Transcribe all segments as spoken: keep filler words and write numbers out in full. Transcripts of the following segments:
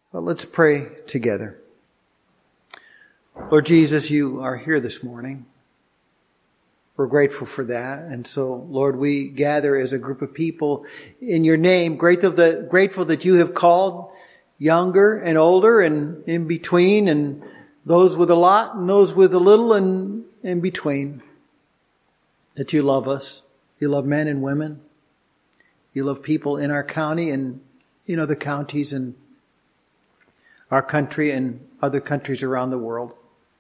Well, let's pray together. Lord Jesus, you are here this morning. We're grateful for that. And so, Lord, we gather as a group of people in your name, grateful that, grateful that you have called younger and older and in between, and those with a lot and those with a little and in between. That you love us. You love men and women. You love people in our county and in other counties and our country and other countries around the world.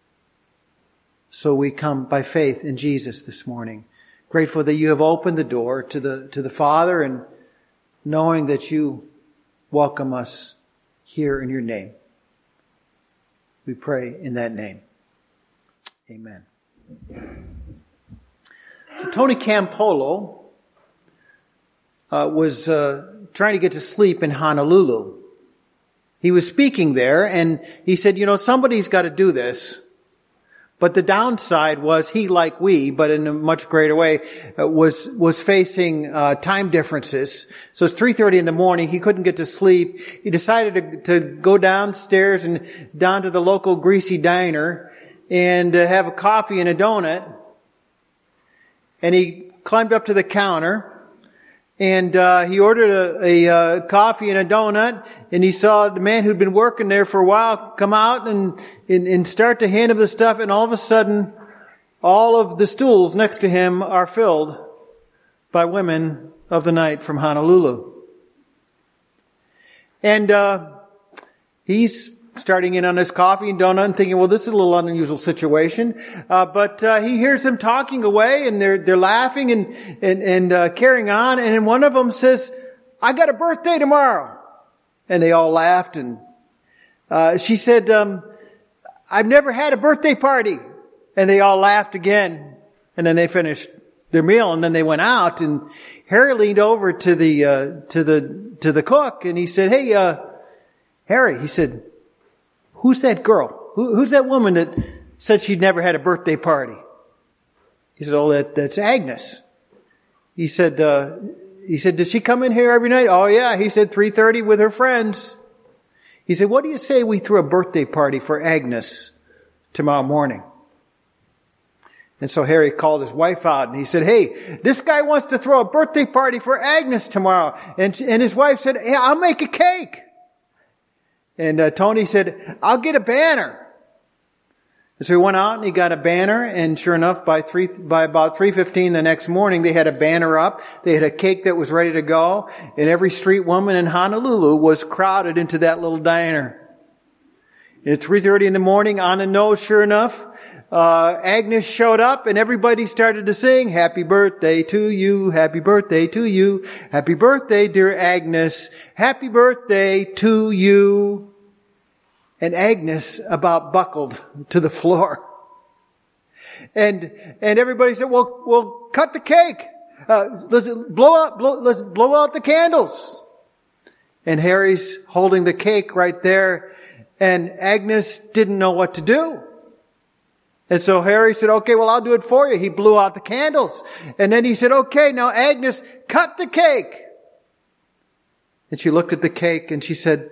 So we come by faith in Jesus this morning, grateful that you have opened the door to the to the Father, and knowing that you welcome us here in your name. We pray in that name. Amen. Tony Campolo uh, was uh, trying to get to sleep in Honolulu. He was speaking there, and he said, you know, somebody's got to do this. But the downside was he, like we, but in a much greater way, uh, was was facing uh, time differences. So it's three thirty in the morning. He couldn't get to sleep. He decided to, to go downstairs and down to the local greasy diner and uh, have a coffee and a donut. And he climbed up to the counter. And uh he ordered a, a uh, coffee and a donut, and he saw the man who'd been working there for a while come out and, and and start to hand him the stuff, and all of a sudden, all of the stools next to him are filled by women of the night from Honolulu. And uh he's starting in on his coffee and donut and thinking, well, this is a little unusual situation. Uh, but, uh, he hears them talking away, and they're, they're laughing and, and, and, uh, carrying on. And then one of them says, I got a birthday tomorrow. And they all laughed. And, uh, she said, um, I've never had a birthday party. And they all laughed again. And then they finished their meal, and then they went out. And Harry leaned over to the, uh, to the, to the cook, and he said, hey, uh, Harry, he said, who's that girl? Who, who's that woman that said she'd never had a birthday party? He said, oh, that, that's Agnes. He said, uh, he said, does she come in here every night? Oh, yeah. He said, three thirty with her friends. He said, what do you say we throw a birthday party for Agnes tomorrow morning? And so Harry called his wife out, and he said, hey, this guy wants to throw a birthday party for Agnes tomorrow. And, and his wife said, hey, I'll make a cake. And uh, Tony said, I'll get a banner. And so he went out and he got a banner, and sure enough, by three, by about three fifteen the next morning, they had a banner up. They had a cake that was ready to go, and every street woman in Honolulu was crowded into that little diner. And at three thirty in the morning, on the nose, sure enough, uh, Agnes showed up, and everybody started to sing, happy birthday to you, happy birthday to you, happy birthday, dear Agnes, happy birthday to you. And Agnes about buckled to the floor. And, and everybody said, well, well, cut the cake. Uh, let's blow out, blow, let's blow out the candles. And Harry's holding the cake right there, and Agnes didn't know what to do. And so Harry said, okay, well, I'll do it for you. He blew out the candles. And then he said, okay, now Agnes, cut the cake. And she looked at the cake and she said,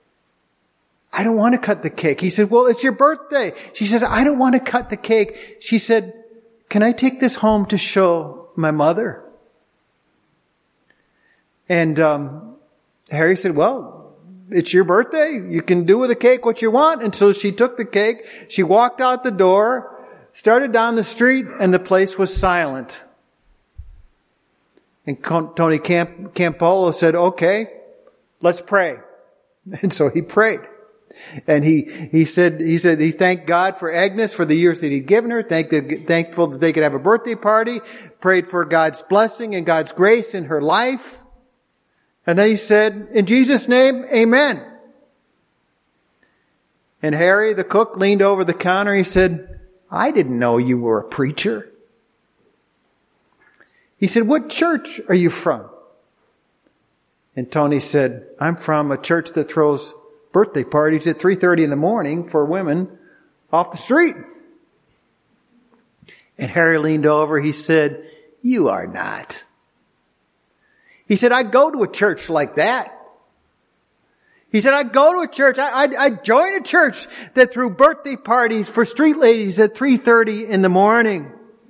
I don't want to cut the cake. He said, well, it's your birthday. She says, I don't want to cut the cake. She said, can I take this home to show my mother? And um, Harry said, well, it's your birthday. You can do with the cake what you want. And so she took the cake. She walked out the door, started down the street, and the place was silent. And Tony Camp, Campolo said, okay, let's pray. And so he prayed. And he, he said, he said, he thanked God for Agnes for the years that he'd given her, thanked, thankful that they could have a birthday party, prayed for God's blessing and God's grace in her life. And then he said, in Jesus' name, amen. And Harry, the cook, leaned over the counter. He said, I didn't know you were a preacher. He said, what church are you from? And Tony said, I'm from a church that throws birthday parties at three thirty in the morning for women off the street. And Harry leaned over. He said, you are not. He said, I go to a church like that. He said, I'd go to a church, I, I'd, I'd join a church that threw birthday parties for street ladies at three thirty in the morning.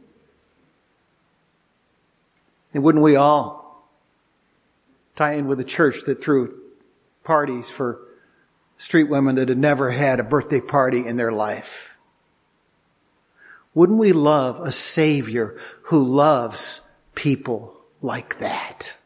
And wouldn't we all tie in with a church that threw parties for street women that had never had a birthday party in their life? Wouldn't we love a Savior who loves people like that?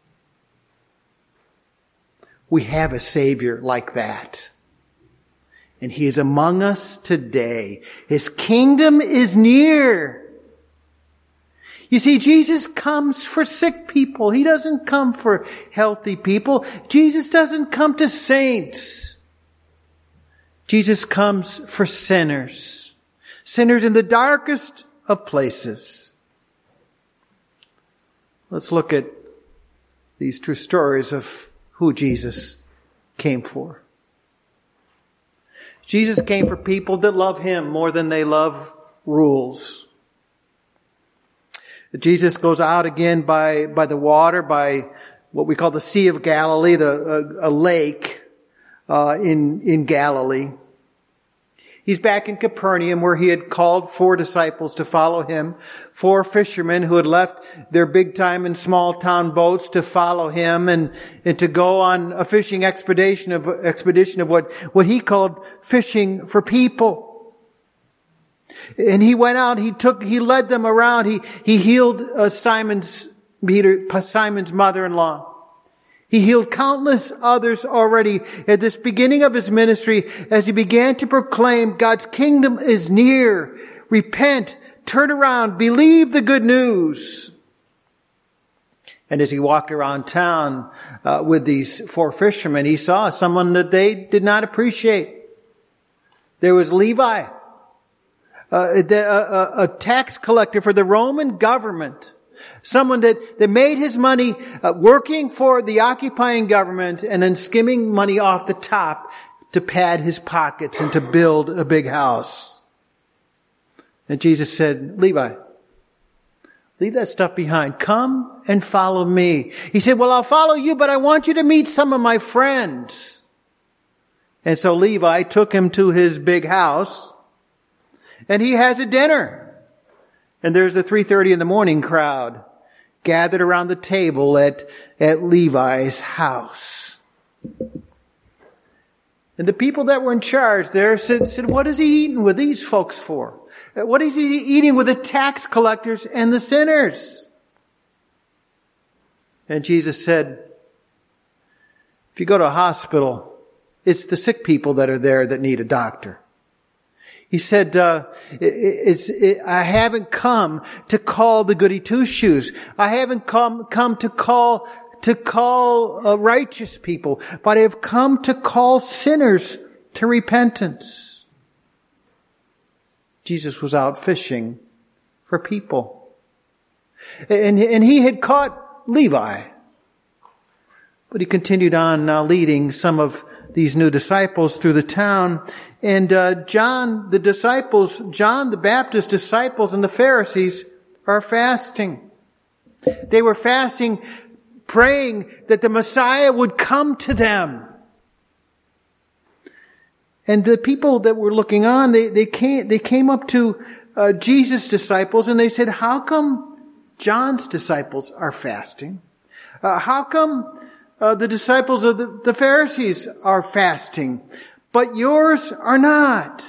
We have a Savior like that. And He is among us today. His kingdom is near. You see, Jesus comes for sick people. He doesn't come for healthy people. Jesus doesn't come to saints. Jesus comes for sinners. Sinners in the darkest of places. Let's look at these true stories of who Jesus came for. Jesus came for people that love Him more than they love rules. Jesus goes out again by, by the water, by what we call the Sea of Galilee, the, a, a lake, uh, in, in Galilee. He's back in Capernaum where He had called four disciples to follow Him. Four fishermen who had left their big time and small town boats to follow Him and, and to go on a fishing expedition of, expedition of what, what He called fishing for people. And He went out, He took, He led them around, He, He healed uh, Simon's, Peter, Simon's mother-in-law. He healed countless others already at this beginning of His ministry as He began to proclaim God's kingdom is near. Repent, turn around, believe the good news. And as He walked around town uh, with these four fishermen, He saw someone that they did not appreciate. There was Levi. Uh, the, uh, a tax collector for the Roman government. Someone that, that made his money uh, working for the occupying government and then skimming money off the top to pad his pockets and to build a big house. And Jesus said, Levi, leave that stuff behind. Come and follow me. He said, well, I'll follow you, but I want you to meet some of my friends. And so Levi took him to his big house. And he has a dinner. And there's a three thirty in the morning crowd gathered around the table at, at Levi's house. And the people that were in charge there said, said, what is He eating with these folks for? What is He eating with the tax collectors and the sinners? And Jesus said, if you go to a hospital, it's the sick people that are there that need a doctor. He said, uh, it's, it, I haven't come to call the goody two-shoes. I haven't come, come to call, to call uh, righteous people, but I have come to call sinners to repentance. Jesus was out fishing for people. And, and He had caught Levi. But He continued on now leading some of these new disciples through the town. And uh, John, the disciples, John the Baptist's disciples and the Pharisees are fasting. They were fasting, praying that the Messiah would come to them. And the people that were looking on, they, they came, they came up to uh, Jesus' disciples and they said, how come John's disciples are fasting? Uh, how come uh, the disciples of the, the Pharisees are fasting, but yours are not?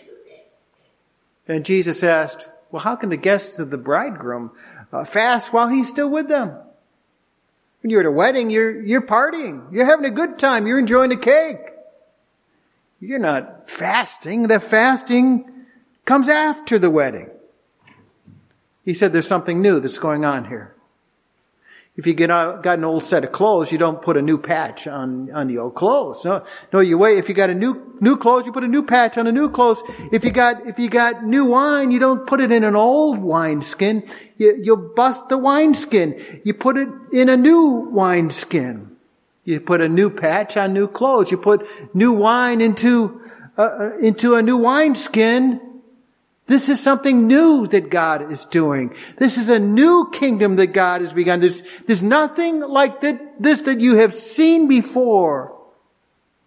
And Jesus asked, well, how can the guests of the bridegroom uh, fast while he's still with them? When you're at a wedding, you're, you're partying. You're having a good time. You're enjoying the cake. You're not fasting. The fasting comes after the wedding. He said there's something new that's going on here. If you get out, got an old set of clothes, you don't put a new patch on, on the old clothes. No, no, you wait. If you got a new, new clothes, you put a new patch on the new clothes. If you got, if you got new wine, you don't put it in an old wineskin. You, you'll bust the wineskin. You put it in a new wineskin. You put a new patch on new clothes. You put new wine into, uh, into a new wineskin. This is something new that God is doing. This is a new kingdom that God has begun. There's, there's nothing like that, this that you have seen before.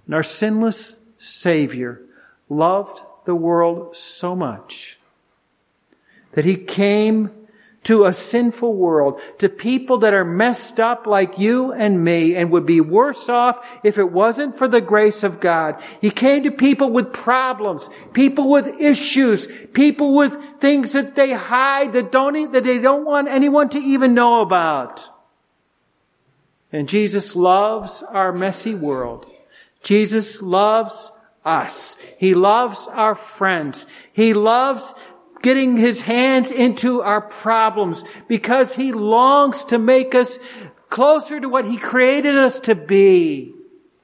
And our sinless Savior loved the world so much that He came to a sinful world, to people that are messed up like you and me and would be worse off if it wasn't for the grace of God. He came to people with problems, people with issues, people with things that they hide, that don't, that they don't want anyone to even know about. And Jesus loves our messy world. Jesus loves us. He loves our friends. He loves getting His hands into our problems because He longs to make us closer to what He created us to be.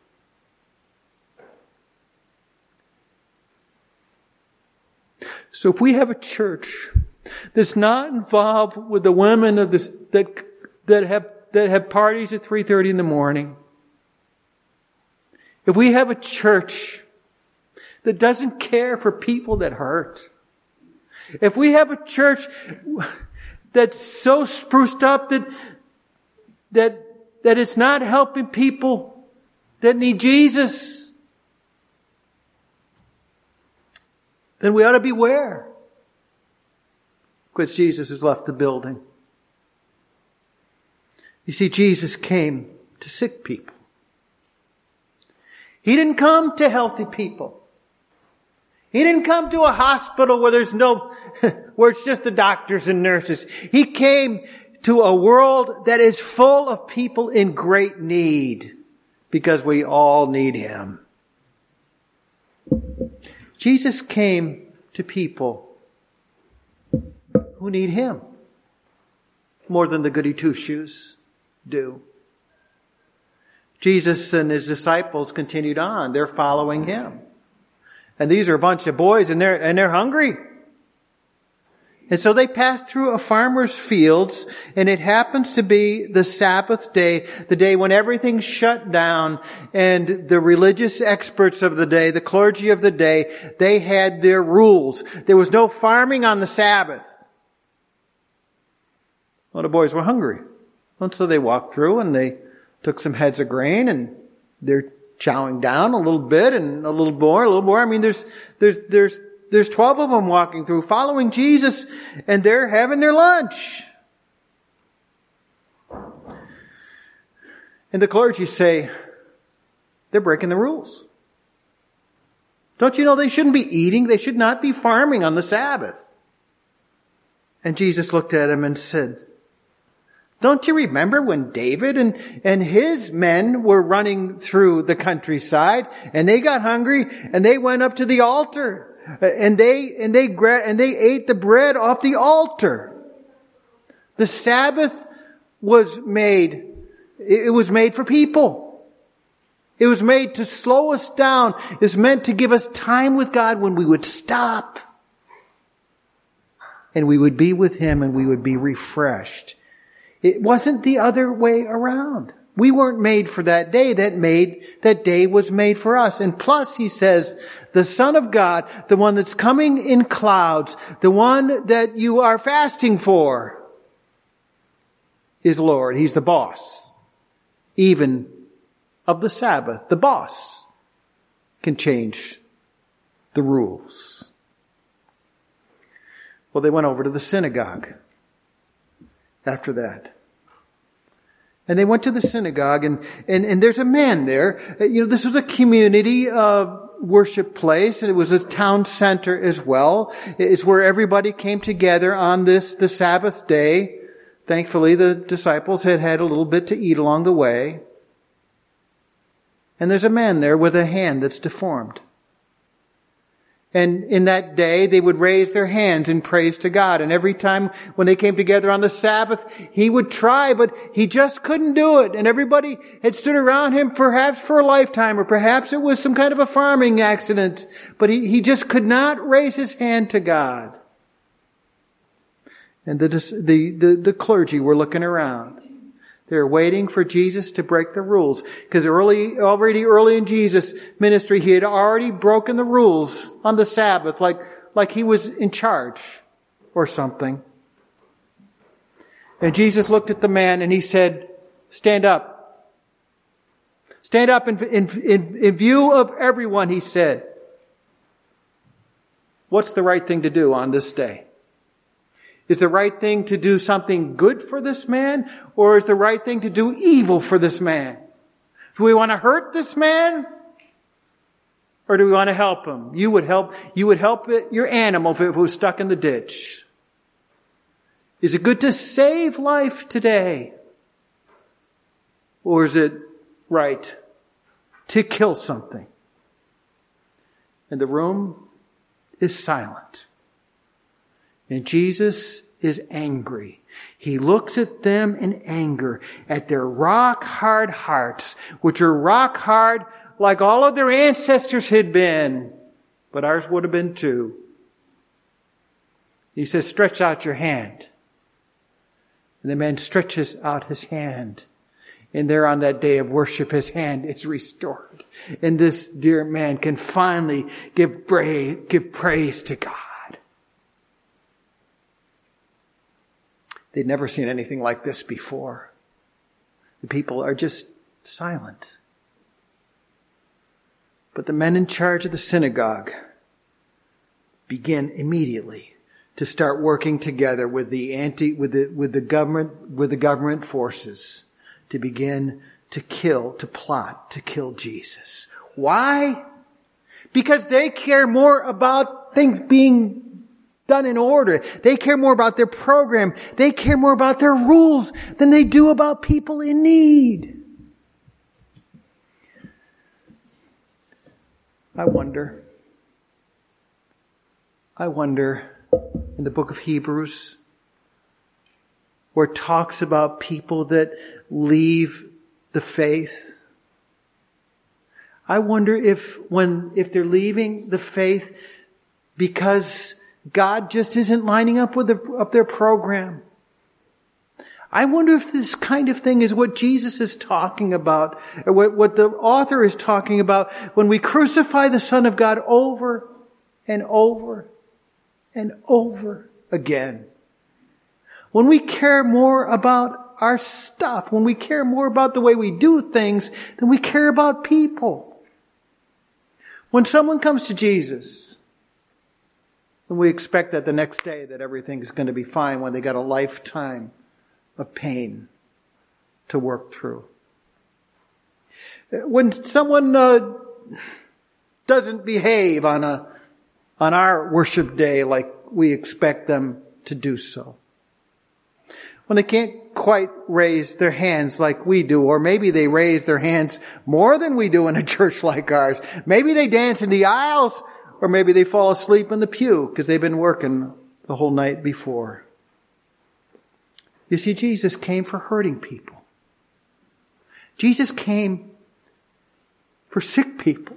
So if we have a church that's not involved with the women of this, that, that have, that have parties at three thirty in the morning, if we have a church that doesn't care for people that hurt, if we have a church that's so spruced up that, that, that it's not helping people that need Jesus, then we ought to beware. Because Jesus has left the building. You see, Jesus came to sick people. He didn't come to healthy people. He didn't come to a hospital where there's no, where it's just the doctors and nurses. He came to a world that is full of people in great need because we all need Him. Jesus came to people who need Him more than the goody two-shoes do. Jesus and His disciples continued on. They're following Him. And these are a bunch of boys and they're, and they're hungry. And so they passed through a farmer's fields, and it happens to be the Sabbath day, the day when everything's shut down, and the religious experts of the day, the clergy of the day, they had their rules. There was no farming on the Sabbath. Well, the boys were hungry. And so they walked through and they took some heads of grain, and they're chowing down a little bit and a little more, a little more. I mean, there's, there's, there's, there's twelve of them walking through, following Jesus, and they're having their lunch. And the clergy say, they're breaking the rules. Don't you know they shouldn't be eating? They should not be farming on the Sabbath. And Jesus looked at him and said, don't you remember when David and, and his men were running through the countryside and they got hungry and they went up to the altar and they, and they, and they ate the bread off the altar. The Sabbath was made, it was made for people. It was made to slow us down. It was meant to give us time with God when we would stop and we would be with Him and we would be refreshed. It wasn't the other way around. We weren't made for that day. That made, that day was made for us. And plus, He says, the Son of God, the one that's coming in clouds, the one that you are fasting for, is Lord. He's the boss. Even of the Sabbath, the boss can change the rules. Well, they went over to the synagogue after that. And they went to the synagogue, and, and, and there's a man there. You know, this was a community uh, worship place, and it was a town center as well. It's where everybody came together on this, the Sabbath day. Thankfully, the disciples had had a little bit to eat along the way. And there's a man there with a hand that's deformed. And in that day, they would raise their hands in praise to God. And every time when they came together on the Sabbath, he would try, but he just couldn't do it. And everybody had stood around him perhaps for a lifetime, or perhaps it was some kind of a farming accident. But he, he just could not raise his hand to God. And the, the, the, the clergy were looking around. They were waiting for Jesus to break the rules. Because early, already early in Jesus' ministry, he had already broken the rules on the Sabbath, like, like he was in charge or something. And Jesus looked at the man and he said, stand up. Stand up in, in, in, in view of everyone, he said. What's the right thing to do on this day? Is the right thing to do something good for this man, or is the right thing to do evil for this man? Do we want to hurt this man, or do we want to help him? You would help, you would help it, your animal if it was stuck in the ditch. Is it good to save life today? Or is it right to kill something? And the room is silent. And Jesus is angry. He looks at them in anger, at their rock-hard hearts, which are rock-hard like all of their ancestors had been. But ours would have been too. He says, stretch out your hand. And the man stretches out his hand. And there on that day of worship, his hand is restored. And this dear man can finally give praise, give praise to God. They'd never seen anything like this before. The people are just silent. But the men in charge of the synagogue begin immediately to start working together with the anti, with the, with the government, with the government forces to begin to kill, to plot, to kill Jesus. Why? Because they care more about things being done in order. They care more about their program. They care more about their rules than they do about people in need. I wonder, I wonder in the book of Hebrews, where it talks about people that leave the faith, I wonder if when, if they're leaving the faith because God just isn't lining up with the, up their program. I wonder if this kind of thing is what Jesus is talking about, or what, what the author is talking about when we crucify the Son of God over and over and over again. When we care more about our stuff, when we care more about the way we do things than we care about people. When someone comes to Jesus, and we expect that the next day that everything's going to be fine when they got a lifetime of pain to work through. When someone uh, doesn't behave on a on our worship day like we expect them to do so. When they can't quite raise their hands like we do, or maybe they raise their hands more than we do in a church like ours. Maybe they dance in the aisles, or maybe they fall asleep in the pew because they've been working the whole night before. You see, Jesus came for hurting people. Jesus came for sick people.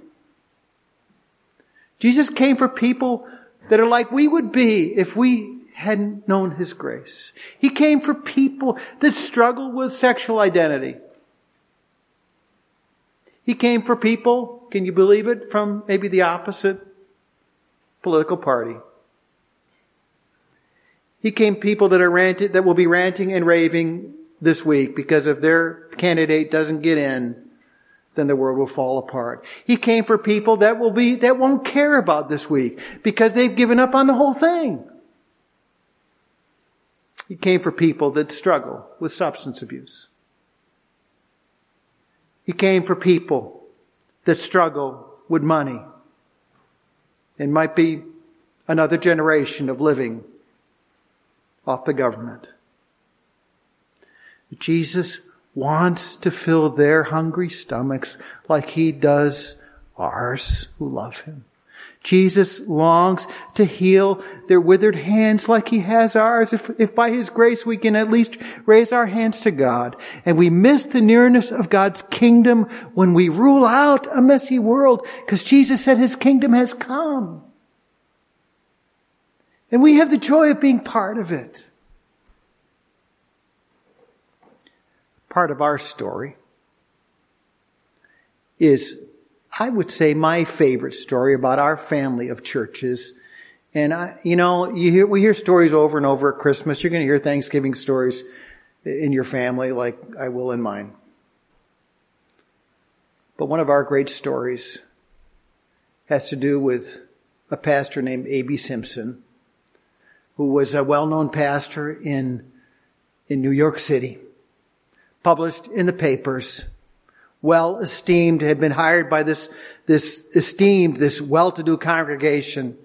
Jesus came for people that are like we would be if we hadn't known His grace. He came for people that struggle with sexual identity. He came for people, can you believe it, from maybe the opposite political party. He came people that are ranted, that will be ranting and raving this week because if their candidate doesn't get in, then the world will fall apart. He came for people that will be, that won't care about this week because they've given up on the whole thing. He came for people that struggle with substance abuse. He came for people that struggle with money and might be another generation of living off the government. Jesus wants to fill their hungry stomachs like He does ours who love Him. Jesus longs to heal their withered hands like He has ours. If, if by His grace we can at least raise our hands to God. And we miss the nearness of God's kingdom when we rule out a messy world. Because Jesus said His kingdom has come. And we have the joy of being part of it. Part of our story is, I would say, my favorite story about our family of churches. And I, you know, you hear, we hear stories over and over at Christmas. You're going to hear Thanksgiving stories in your family like I will in mine. But one of our great stories has to do with a pastor named A B Simpson, who was a well-known pastor in, in New York City, published in the papers, well esteemed, had been hired by this, this esteemed, this well-to-do congregation,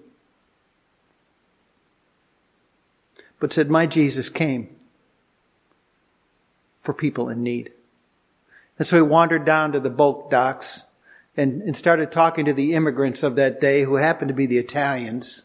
but said, my Jesus came for people in need. And so he wandered down to the boat docks and, and started talking to the immigrants of that day, who happened to be the Italians.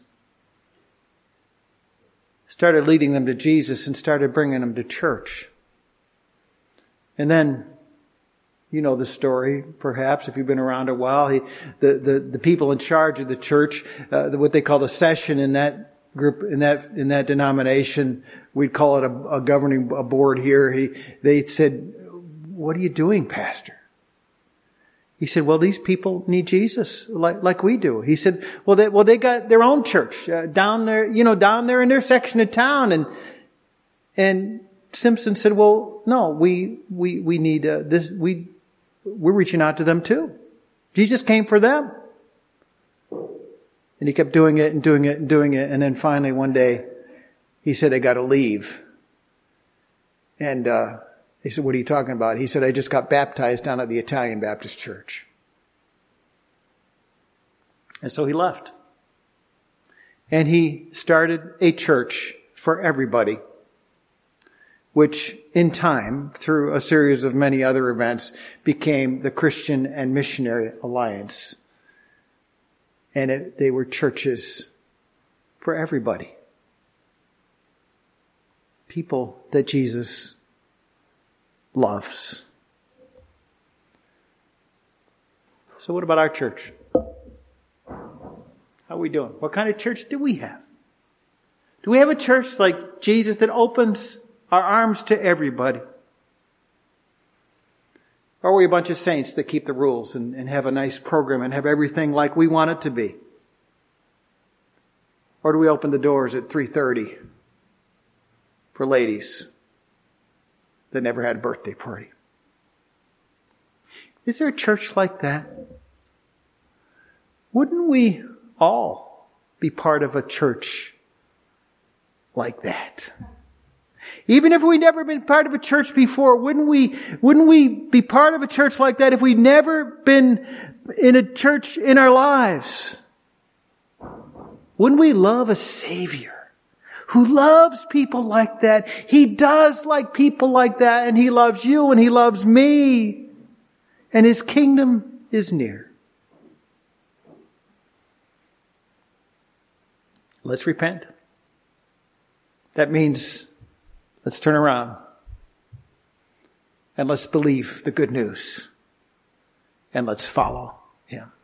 Started leading them to Jesus and started bringing them to church. And then, you know the story, perhaps, if you've been around a while. He, the, the, the people in charge of the church, uh, what they called a session in that group, in that in that denomination, we'd call it a, a governing a board here. He, they said, what are you doing, Pastor? He said, well, these people need Jesus like, like we do. He said, well, they, well, they got their own church uh, down there, you know, down there in their section of town. And, and Simpson said, well, no, we, we, we need, uh, this, we, we're reaching out to them too. Jesus came for them. And he kept doing it and doing it and doing it. And then finally one day he said, I got to leave. And, uh, They said, what are you talking about? He said, I just got baptized down at the Italian Baptist Church. And so he left. And he started a church for everybody, which in time, through a series of many other events, became the Christian and Missionary Alliance. And it, they were churches for everybody. People that Jesus loves. So what about our church? How are we doing? What kind of church do we have? Do we have a church like Jesus that opens our arms to everybody? Or are we a bunch of saints that keep the rules and, and have a nice program and have everything like we want it to be? Or do we open the doors at three thirty for ladies that never had a birthday party? Is there a church like that? Wouldn't we all be part of a church like that? Even if we'd never been part of a church before, wouldn't we, wouldn't we be part of a church like that if we'd never been in a church in our lives? Wouldn't we love a Savior who loves people like that? He does like people like that, and He loves you and He loves me, and His kingdom is near. Let's repent. That means let's turn around and let's believe the good news and let's follow Him.